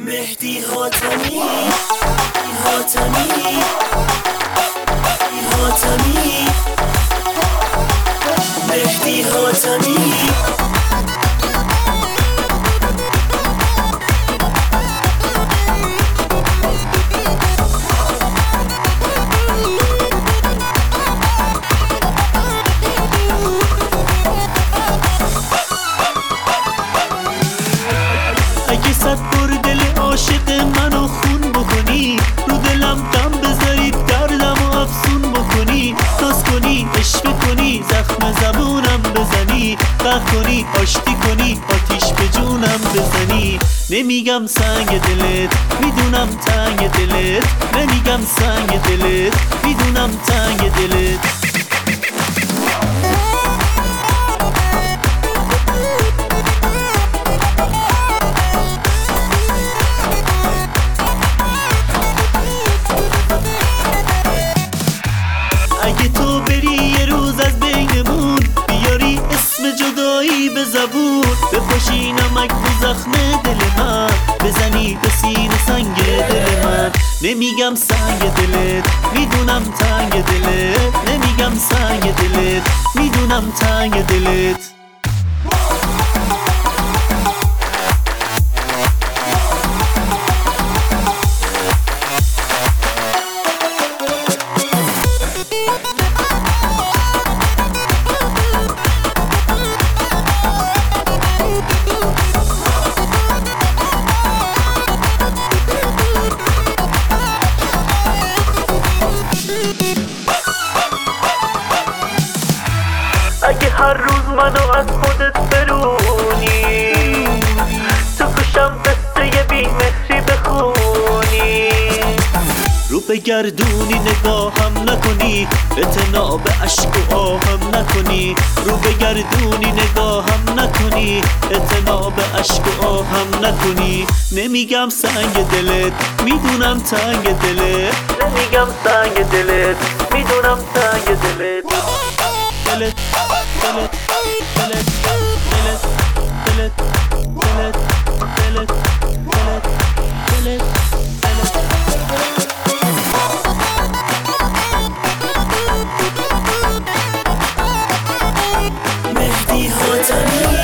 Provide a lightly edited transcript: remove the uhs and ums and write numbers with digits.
مهدی حاتمی حاتمی حاتمی مهدی حاتمی اگه صد بار دل عاشق منو خون بکنی، رو دلم دم بذاری، دردم و افسون بکنی، ناز کنی، عشق کنی، زخم زبونم بزنی، قهر کنی، آشتی کنی، آتیش به جونم بزنی. نمیگم سنگ دلت، میدونم تنگ دلت، نمیگم سنگ دلت، میدونم تنگ دلت. اگه تو بری یه روز از بینمون، بیاری اسم جدایی به زبون، بپاشی نمک رو زخم دل من، بزنی به سینه سنگ دل من. نمیگم سنگ دلت، میدونم تنگ دلت، نمیگم سنگ دلت، میدونم تنگ دلت. اگه هر روز منو از خودت برونی، تو گوشم قصه بی‌مهری بخونی، رو بگردونی نگاهم نکنی، اعتنا به عشق و آهم نکنی، رو بگردونی نگاهم نکنی، اعتنا به عشق و آهم نکنی. نمیگم سنگ دلت، میدونم تنگ دلت، نمیگم سنگ دلت، میدونم تنگ دلت. دلت دلت دلت دلت دلت دلت دلت دلت دلت مهدی حاتمی